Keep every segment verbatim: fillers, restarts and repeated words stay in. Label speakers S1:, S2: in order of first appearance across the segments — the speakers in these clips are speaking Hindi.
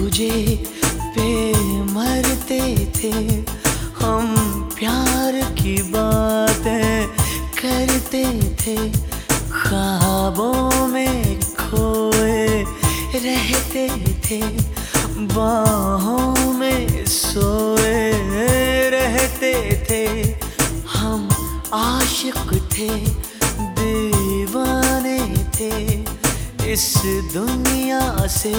S1: तुझे पे मरते थे हम, प्यार की बातें करते थे, ख्वाबों में खोए रहते थे, बाहों में सोए रहते थे। हम आशिक थे, दीवाने थे, इस दुनिया से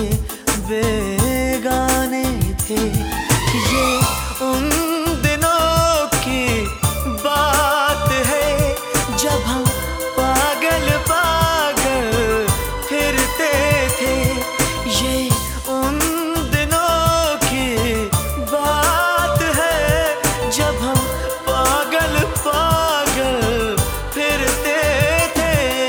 S1: बेगाने थे। ये उन दिनों की बात है जब हम पागल पागल फिरते थे। ये उन दिनों की बात है जब हम पागल पागल फिरते थे।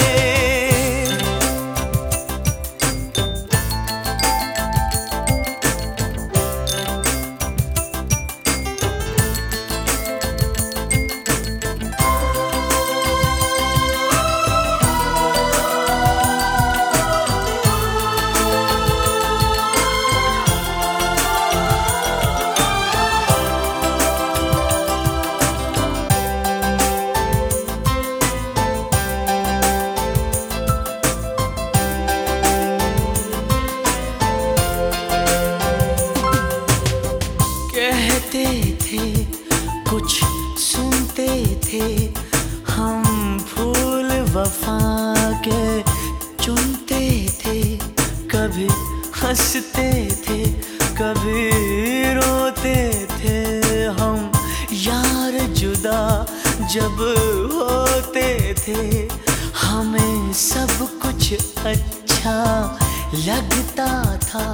S1: कहते थे कुछ सुनते थे, हम फूल वफा के चुनते थे, कभी हंसते थे कभी रोते थे। हम यार जुदा जब होते थे, हमें सब कुछ अच्छा लगता था,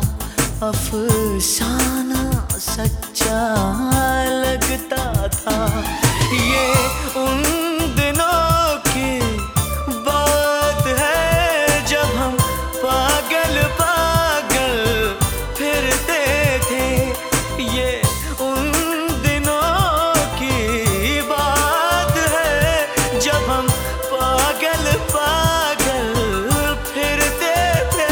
S1: अफसाना सच्चा लगता था। ये उन दिनों की बात है जब हम पागल पागल फिरते थे। ये उन दिनों की बात है जब हम पागल पागल फिरते थे।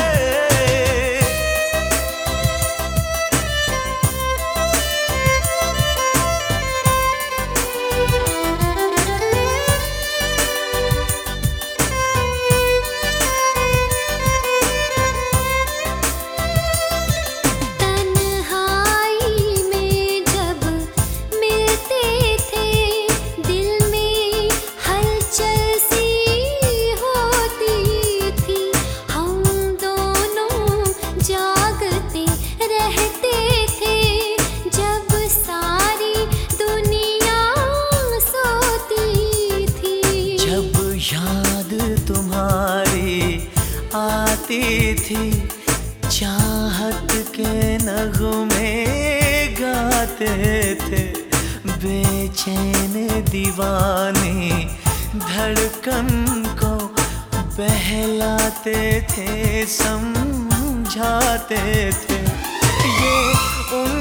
S1: याद तुम्हारी आती थी, चाहत के नगमे गाते थे, बेचैन दीवाने धड़कन को बहलाते थे, समझाते थे। ये उन